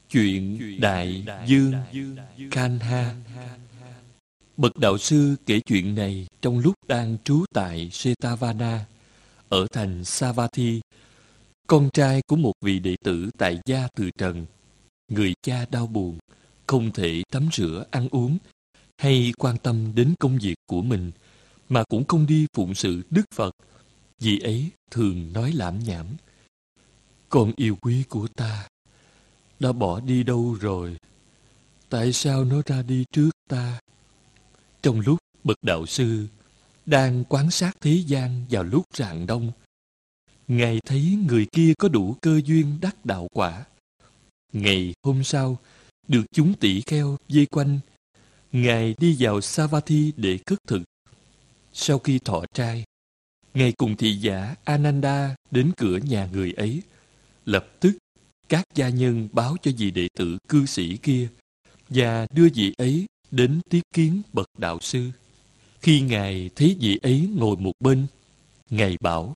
Chuyện Đại Dương Kanha. Bậc đạo sư kể chuyện này trong lúc đang trú tại Setavana ở thành Savatthi, con trai của một vị đệ tử tại gia từ trần. Người cha đau buồn, không thể tắm rửa ăn uống hay quan tâm đến công việc của mình, mà cũng không đi phụng sự Đức Phật. Vì ấy thường nói lảm nhảm: "Con yêu quý của ta đã bỏ đi đâu rồi? Tại sao nó ra đi trước ta?" Trong lúc bậc đạo sư đang quan sát thế gian vào lúc rạng đông, Ngài thấy người kia có đủ cơ duyên đắc đạo quả. Ngày hôm sau, được chúng tỷ kheo vây quanh, Ngài đi vào Savatthi để khất thực. Sau khi thọ trai, Ngài cùng thị giả Ananda đến cửa nhà người ấy. Lập tức, các gia nhân báo cho vị đệ tử cư sĩ kia và đưa vị ấy đến tiếp kiến bậc đạo sư. Khi Ngài thấy vị ấy ngồi một bên, Ngài bảo: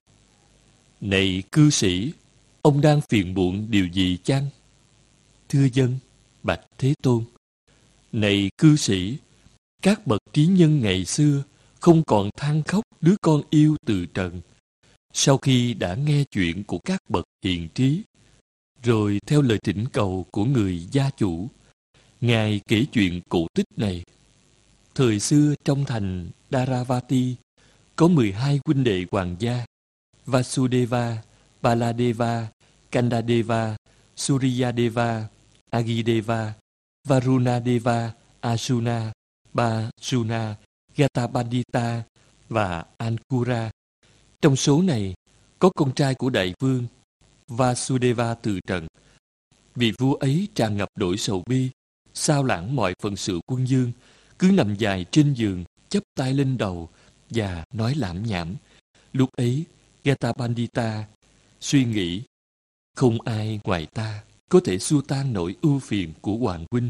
"Này cư sĩ, ông đang phiền muộn điều gì chăng?" "Thưa dân, bạch Thế Tôn." "Này cư sĩ, các bậc trí nhân ngày xưa không còn than khóc đứa con yêu từ trần. Sau khi đã nghe chuyện của các bậc hiền trí, rồi theo lời thỉnh cầu của người gia chủ, Ngài kể chuyện cổ tích này. Thời xưa trong thành Dharavati có 12 huynh đệ hoàng gia: Vasudeva, Baladeva, Kandadeva, Suryadeva, Agideva, Varunadeva, Asuna, Basuna, Gatabandita và Ankura. Trong số này có con trai của đại vương Vasudeva từ trần. Vị vua ấy tràn ngập nỗi sầu bi, sao lãng mọi phận sự quân vương, cứ nằm dài trên giường, chắp tay lên đầu và nói lảm nhảm. Lúc ấy Gatabandita suy nghĩ: không ai ngoài ta có thể xua tan nỗi ưu phiền của hoàng huynh.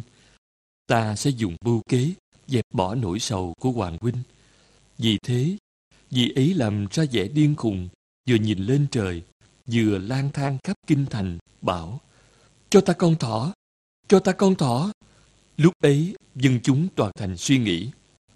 Ta sẽ dùng mưu kế dẹp bỏ nỗi sầu của hoàng huynh. Vì thế, vị ấy làm ra vẻ điên khùng, vừa nhìn lên trời, vừa lang thang khắp kinh thành, bảo: "Cho ta con thỏ! Cho ta con thỏ!" Lúc ấy, dân chúng toàn thành suy nghĩ: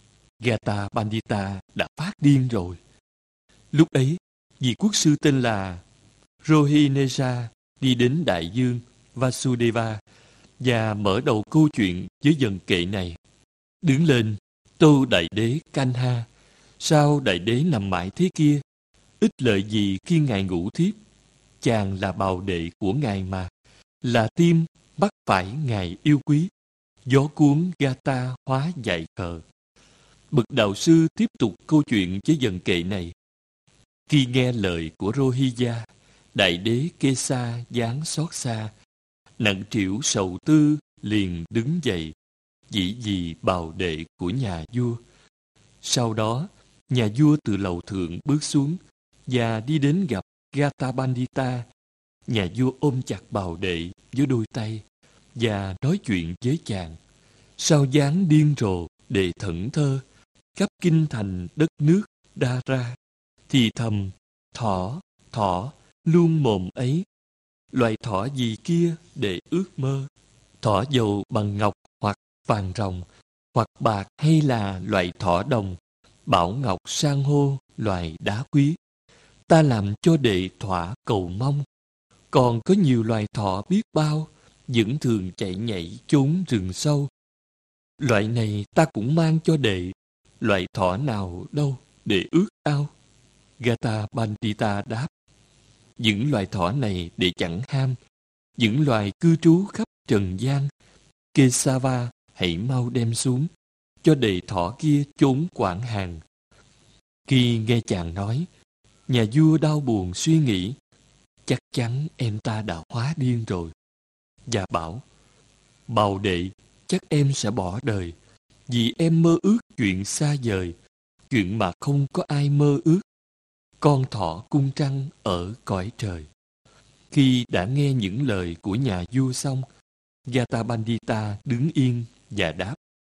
Gatabandita đã phát điên rồi. Lúc ấy, vị quốc sư tên là Rohineja đi đến đại dương Vasudeva và mở đầu câu chuyện với dần kệ này: "Đứng lên, tâu đại đế Kanha, sao đại đế nằm mãi thế kia? Ích lợi gì khi ngài ngủ thiếp? Chàng là bào đệ của ngài mà, là tim bắt phải ngài yêu quý. Gió cuốn Gata hóa dại khờ." Bậc đạo sư tiếp tục câu chuyện với dần kệ này: "Khi nghe lời của Rohiya, đại đế Kesa dáng xót xa, nặng trĩu sầu tư, liền đứng dậy, dĩ vì bào đệ của nhà vua. Sau đó, nhà vua từ lầu thượng bước xuống và đi đến gặp Gatabandita. Nhà vua ôm chặt bào đệ với đôi tay và nói chuyện với chàng. Sao dáng điên rồ để thẫn thơ khắp kinh thành đất nước Đa-ra, thì thầm: thỏ, thỏ, luôn mồm ấy. Loài thỏ gì kia để ước mơ? Thỏ dầu bằng ngọc hoặc vàng ròng, hoặc bạc, hay là loại thỏ đồng, bảo ngọc san hô, loài đá quý. Ta làm cho đệ thỏa cầu mong. Còn có nhiều loài thỏ biết bao, vẫn thường chạy nhảy trốn rừng sâu. Loại này ta cũng mang cho đệ, loại thỏ nào đâu để ước ao?" Gatabandita đáp: "Những loài thỏ này để chẳng ham, những loài cư trú khắp trần gian. Kesava hãy mau đem xuống, cho đệ thỏ kia trốn quảng hàng." Khi nghe chàng nói, nhà vua đau buồn suy nghĩ: chắc chắn em ta đã hóa điên rồi, và bảo: "Bào đệ, chắc em sẽ bỏ đời, vì em mơ ước chuyện xa vời, chuyện mà không có ai mơ ước. Con thỏ cung trăng ở cõi trời." Khi đã nghe những lời của nhà vua xong, Gatabandita đứng yên và đáp: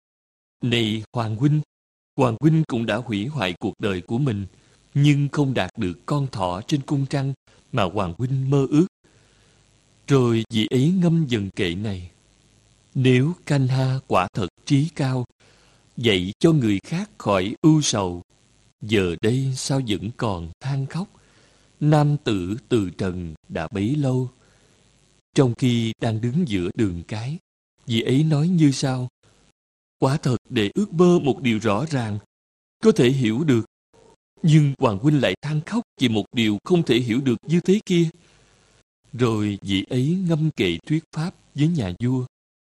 "Này Hoàng huynh cũng đã hủy hoại cuộc đời của mình, nhưng không đạt được con thỏ trên cung trăng mà Hoàng huynh mơ ước." Rồi vị ấy ngâm dần kệ này: Nếu Kanha quả thật trí cao, dạy cho người khác khỏi ưu sầu, giờ đây sao vẫn còn than khóc? Nam tử từ trần đã bấy lâu. Trong khi đang đứng giữa đường cái, vị ấy nói như sau: quả thật để ước mơ một điều rõ ràng, có thể hiểu được, nhưng Hoàng huynh lại than khóc vì một điều không thể hiểu được như thế kia. Rồi vị ấy ngâm kệ thuyết pháp với nhà vua: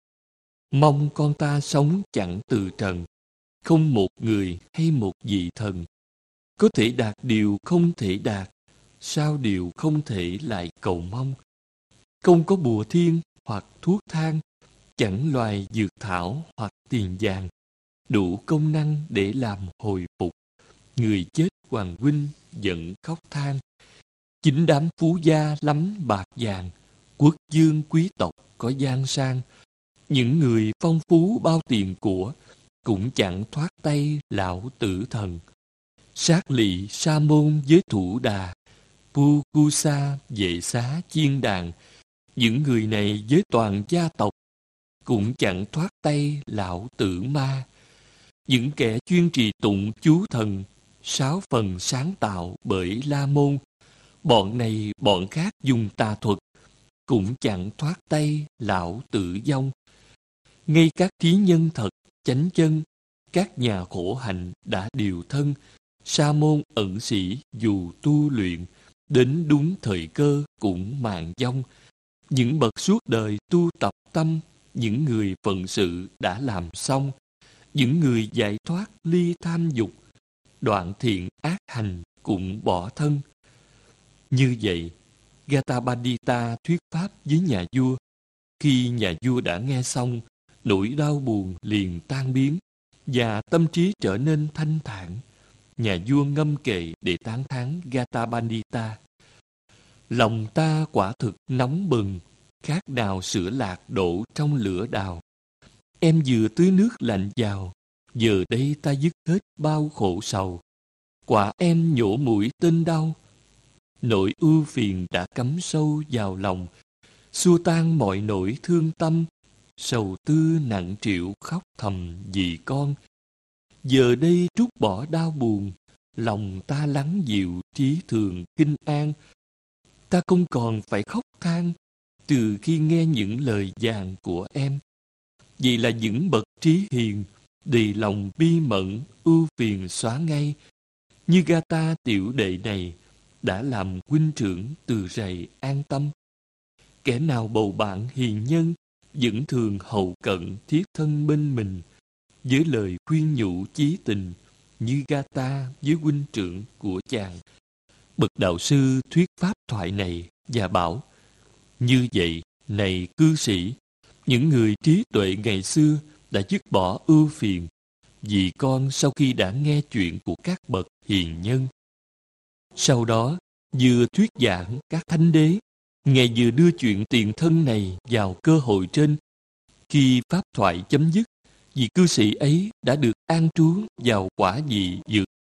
mong con ta sống chẳng từ trần, không một người hay một vị thần. Có thể đạt điều không thể đạt, sao điều không thể lại cầu mong. Không có bùa thiên hoặc thuốc thang, chẳng loài dược thảo hoặc tiền vàng, đủ công năng để làm hồi phục. Người chết hoàng huynh giận khóc than. Chính đám phú gia lắm bạc vàng, quốc dương quý tộc có gian sang. Những người phong phú bao tiền của, cũng chẳng thoát tay lão tử thần. Sát lị sa môn với thủ đà, pu cu sa vệ xá chiên đàn. Những người này với toàn gia tộc, cũng chẳng thoát tay lão tử ma. Những kẻ chuyên trì tụng chú thần, 6 phần sáng tạo bởi La Môn. Bọn này bọn khác dùng tà thuật, cũng chẳng thoát tay lão tử vong. Ngay các trí nhân thật, chánh chân, các nhà khổ hạnh đã điều thân. Sa môn ẩn sĩ dù tu luyện, đến đúng thời cơ cũng mạng vong. Những bậc suốt đời tu tập tâm, những người phận sự đã làm xong. Những người giải thoát ly tham dục, đoạn thiện ác hành cũng bỏ thân. Như vậy, Gautapādita thuyết pháp với nhà vua. Khi nhà vua đã nghe xong, nỗi đau buồn liền tan biến và tâm trí trở nên thanh thản. Nhà vua ngâm kệ để tán thán Gautapādita: lòng ta quả thực nóng bừng, khác nào sữa lạc đổ trong lửa đào. Em vừa tưới nước lạnh vào, giờ đây ta dứt hết bao khổ sầu. Quả em nhổ mũi tên đau, nỗi ưu phiền đã cắm sâu vào lòng, xua tan mọi nỗi thương tâm. Sầu tư nặng trĩu khóc thầm vì con. Giờ đây trút bỏ đau buồn, lòng ta lắng dịu trí thường kinh an. Ta không còn phải khóc than từ khi nghe những lời vàng của em. Vì là những bậc trí hiền, đầy lòng bi mẫn, ưu phiền xóa ngay. Như Gata tiểu đệ này đã làm huynh trưởng từ rày an tâm. Kẻ nào bầu bạn hiền nhân, vẫn thường hậu cận thiết thân bên mình, với lời khuyên nhủ chí tình, như Gata với huynh trưởng của chàng. Bậc đạo sư thuyết pháp thoại này và bảo: như vậy, này cư sĩ, những người trí tuệ ngày xưa đã dứt bỏ ưu phiền, vì con sau khi đã nghe chuyện của các bậc hiền nhân. Sau đó, vừa thuyết giảng các thánh đế, Ngài vừa đưa chuyện tiền thân này vào cơ hội trên. Khi pháp thoại chấm dứt, vị cư sĩ ấy đã được an trú vào quả vị vượt